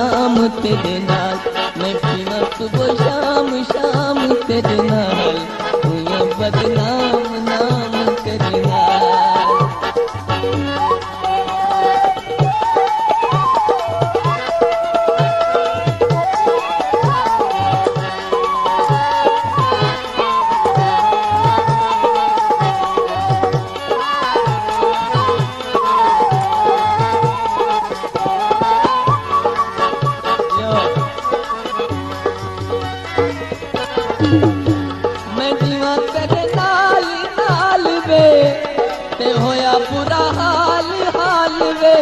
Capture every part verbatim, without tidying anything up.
नाम तेरे नाल, मैं पीवा सुबह शाम शाम तेरे नाल, हुआ बदनाम नाम तेरे नाल। मैं जीवा तेरे नाल नाल वे, ते होया बुरा हाल हाल वे।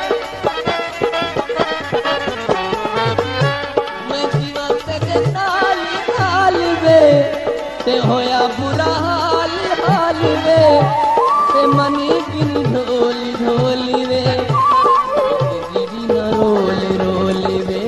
मैं जीवा तेरे नाल नाल वे, ते होया बुरा हाल हाल वे, ते मनी गिन ढोल ढोल वे, गिरी न रोल रोल वे।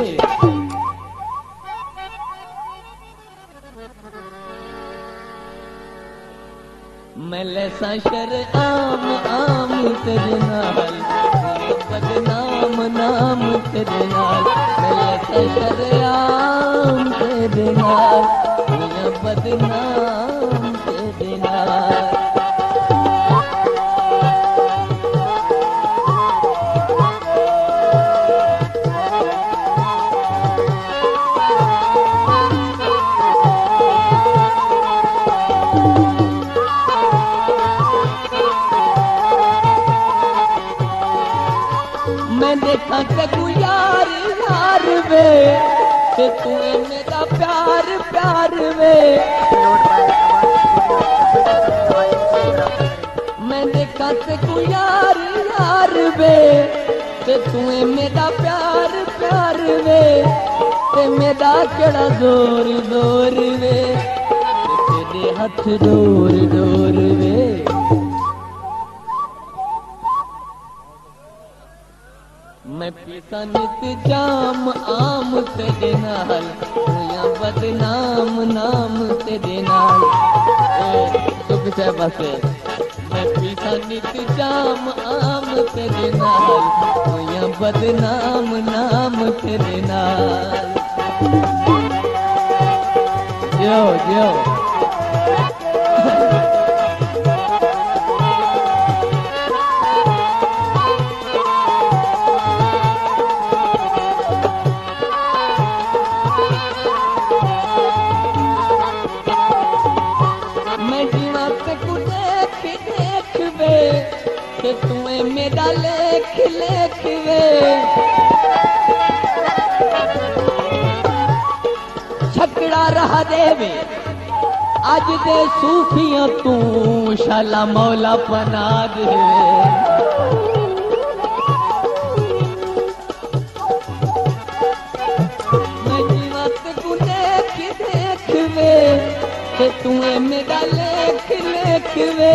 मैं लैसा शर आम आम तेरे नाल, बदनाम नाम तेरे नाल, मैं लैसा शर आम तेरे नाल, बदनाम तेरे नाल। मैं देखा तेकू यार यार वे, ते तू मेरा प्यार प्यार वे। मैं देखा तेकू यार यार वे, ते तू मेरा प्यार प्यार वे, ते मेरा केड़ा जोर जोर वे, ते तेरे हथ डोर डोर वे। मैं पीता नित जाम आम तेरे नाल, हुआ बदनाम नाम तेरे नाल। चुप चाहे बसे। मैं पीता नित जाम आम तेरे नाल, हुआ बदनाम नाम तेरे नाल। जियो जियो कि तुम्हें मेरा लेख लेख वे। छकड़ा रहा देवे अज दे सूफियां तू शाला मौला पना दे। मैं जीवत को देख देख वे कि तुम्हें मेरा लेख लेख वे।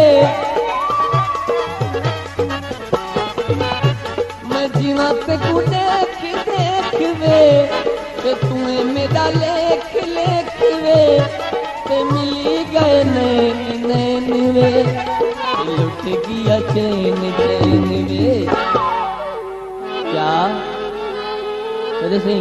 जीवत को देख देख वे कि तुम्हें मेरा लेख लेख वे, ते मिली गए नैन नैन वे, लुट गया चैन चैन वे। क्या कहते सही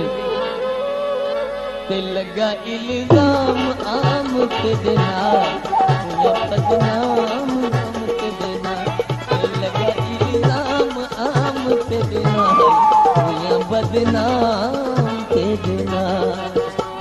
ते लगा इल्जाम आम तेरे नाल, बदनाम हम तेरे नाल, ते लगा इल्जाम आम तेरे नाल, हुआ बदनाम तेरे नाल।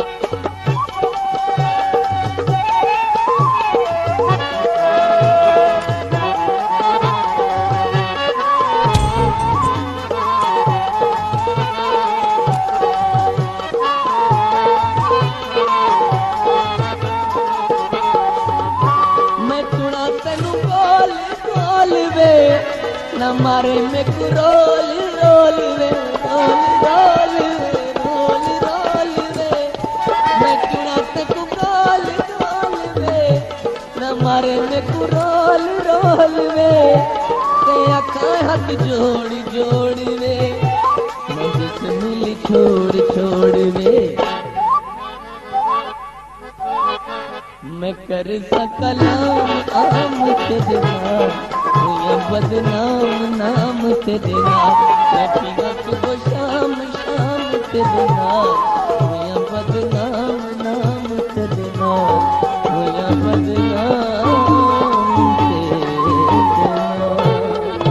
मैं सुना तेनू बोल बोल वे, न मारे में को roll roll way, roll roll roll roll way. मैं सुना तेनू बोल बोल वे, न मारे में को रोल रोल वे, ते आँखां हाथ जोड़ जोड़ वे, मैं जिस्म छोड़ छोड़ वे। मैं कर सकलाम आम तेरे नाल, हुआ बदनाम नाम तेरे नाल, मैं पीवा सुबह शाम शाम तेरे नाल होया बदनाम नाम तेरे नाल होया बदनाम तेरे नाल।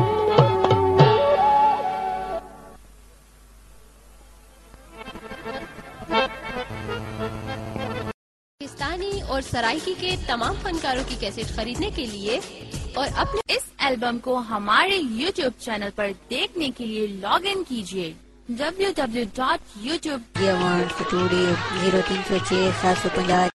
पाकिस्तानी और सराइकी के तमाम फनकारों की कैसेट खरीदने के लिए और अपने इस एल्बम को हमारे यूट्यूब चैनल पर देखने के लिए लॉग इन कीजिए W W W dot YouTube zero तीन सौ छह सात सौ पंजाह